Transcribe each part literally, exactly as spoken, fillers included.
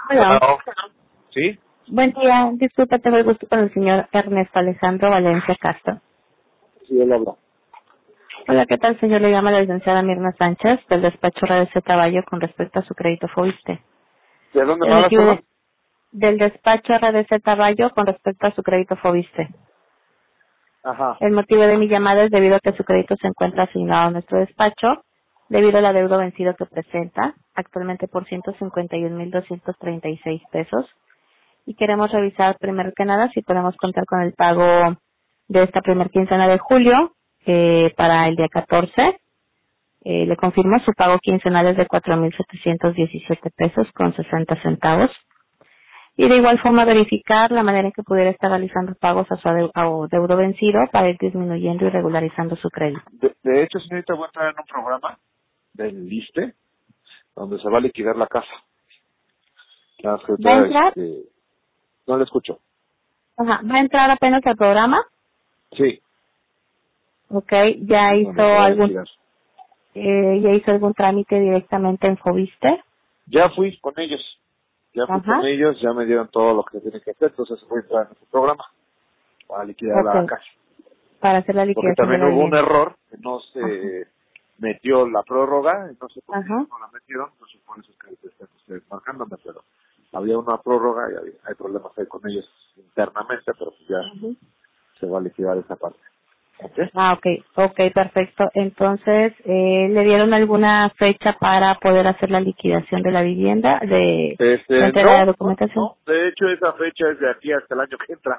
Hola. Bueno, ¿sí? Buen día. Disculpa, tengo el gusto con el señor Ernesto Alejandro Valencia Castro. Sí, él habla. Hola, ¿qué tal, señor? Le llama la licenciada Mirna Sánchez del despacho R D C Caballo con respecto a su crédito Fobiste. ¿De dónde me El hablas, motivo perdón? de- del despacho R D C Caballo con respecto a su crédito Fobiste. Ajá. El motivo de mi llamada es debido a que su crédito se encuentra asignado a nuestro despacho debido al adeudo vencido que presenta, actualmente por ciento cincuenta y un mil doscientos treinta y seis pesos. Y queremos revisar primero que nada si podemos contar con el pago de esta primer quincena de julio eh, para el día catorce. Eh, le confirmo su pago quincenal es de cuatro mil setecientos diecisiete pesos con sesenta centavos. Y de igual forma verificar la manera en que pudiera estar realizando pagos a su adeu- a deudo vencido para ir disminuyendo y regularizando su crédito. De, de hecho, señorita, voy a entrar en un programa del ISSSTE donde se va a liquidar la casa. Nada más que ¿Va a ahorita, entrar? este, no le escucho. Ajá, ¿va a entrar apenas al programa? Sí, Ok, ¿ya hizo donde se va a algún, liquidar. eh, ya hizo algún trámite directamente en Fobiste? Ya fui con ellos. Ya fui con Ajá. ellos, ya me dieron todo lo que tiene que hacer, entonces voy a entrar en ese programa para liquidar la Ok, casa. para hacer la Porque liquidación de también la hubo un vivienda. error, que no Ajá. se metió la prórroga, y no sé por qué Ajá. no la metieron, entonces por eso es que están ustedes marcándome, pero había una prórroga y había- hay problemas ahí con ellos internamente, pero pues ya Ujú. se va a liquidar esa parte. ¿Ok? Ah, ok, ok, perfecto. Entonces, eh, ¿le dieron alguna fecha para poder hacer la liquidación de la vivienda, de la Este, entrega de no, no, documentación? no, de hecho esa fecha es de aquí hasta el año que entra.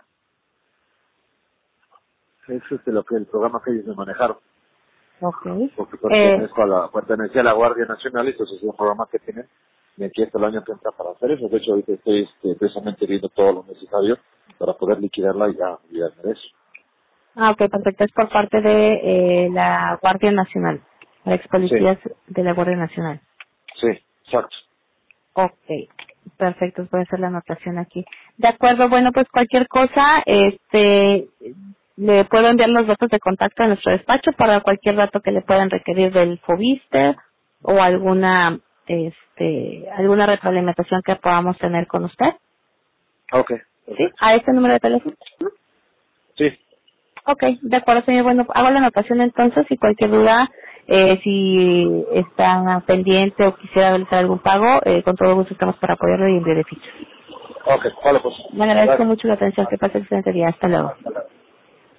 Eso es de lo que el programa que ellos me manejaron, Ok. porque Eh, pertenezco a la, pertenecía a la Guardia Nacional, y entonces es un programa que tienen de aquí hasta el año que entra para hacer eso. De hecho, ahorita estoy este, precisamente viendo todo lo necesario para poder liquidarla y ya olvidarme de eso. ah, ok, perfecto. Es por parte de eh, la Guardia Nacional, la ex Sí, policías de la Guardia Nacional. sí, exacto. Ok, perfecto, voy a hacer la anotación aquí. De acuerdo, bueno, pues cualquier cosa, este, le puedo enviar los datos de contacto a nuestro despacho para cualquier dato que le puedan requerir del Fobiste o alguna, este, alguna retroalimentación que podamos tener con usted. Ok, ¿Sí? perfecto. A este número de teléfono. Sí, Ok, de acuerdo, señor. Bueno, hago la anotación entonces y cualquier duda, eh, si está pendiente o quisiera realizar algún pago, eh, con todo gusto estamos para apoyarlo y enviar fichas. ok, vale pues. Le agradezco Gracias. mucho la atención. Que pase excelente día. Hasta luego. Hasta luego.